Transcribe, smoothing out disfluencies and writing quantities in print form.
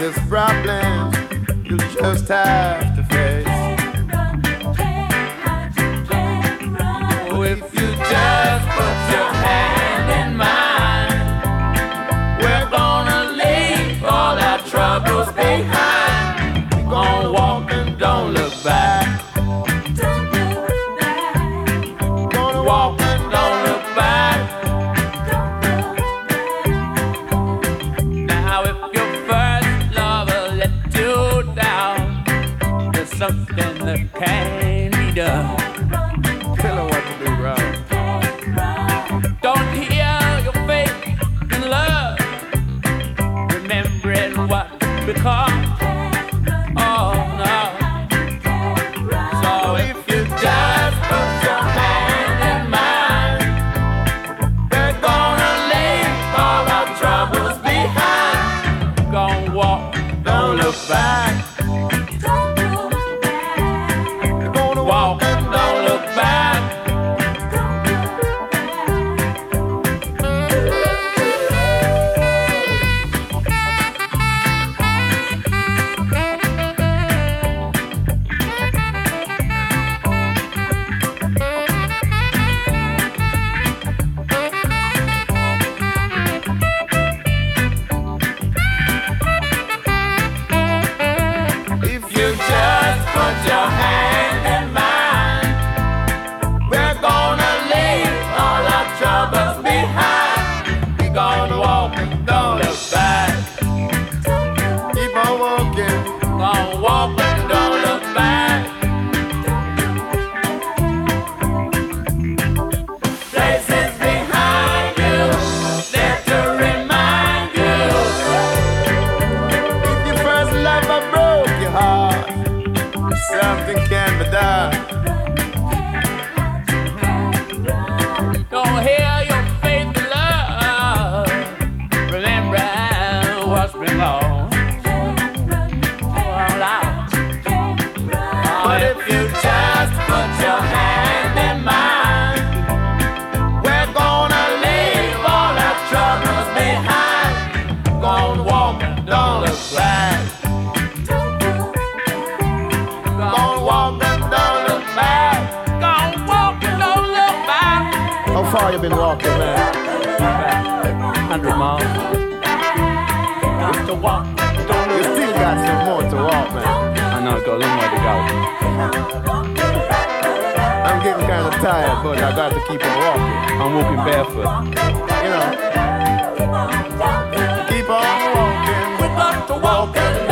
this problem you'll just have to face. Oh, if you just put your hand in mine, we're gonna leave all our troubles behind. We're gonna walk and don't look back. Gonna walk and don't look back. Now if your first lover let you down, there's something that can't be done. Tell her what to do, right? Don't hear your faith in love, remembering what become. Oh no. So if you just put your hand in mine, we're gonna leave all our troubles behind. Gonna walk, don't look back. We're gonna walk and don't look back. If you just put your hand in mine, we're gonna leave all our troubles behind. We're gonna walk and don't look back. Keep on walking, gonna walk and don't look back. Places behind you, there to remind you. If your first lover broke your heart, something can be done. Don't hear your faith in love, remember what's been lost. All out. But if you just put your hand in mine, we're gonna leave all our troubles behind. Gonna walk and don't look back. Gonna walk and don't look back. Gonna walk and don't look back. How far you been walking, man? 100 miles. Just to walk, don't look. You still got some more to walk, man. I know, got a long way to go. I'm getting kind of tired, but I got to keep on walking. I'm walking barefoot. You know. Keep on walking. We got to walk and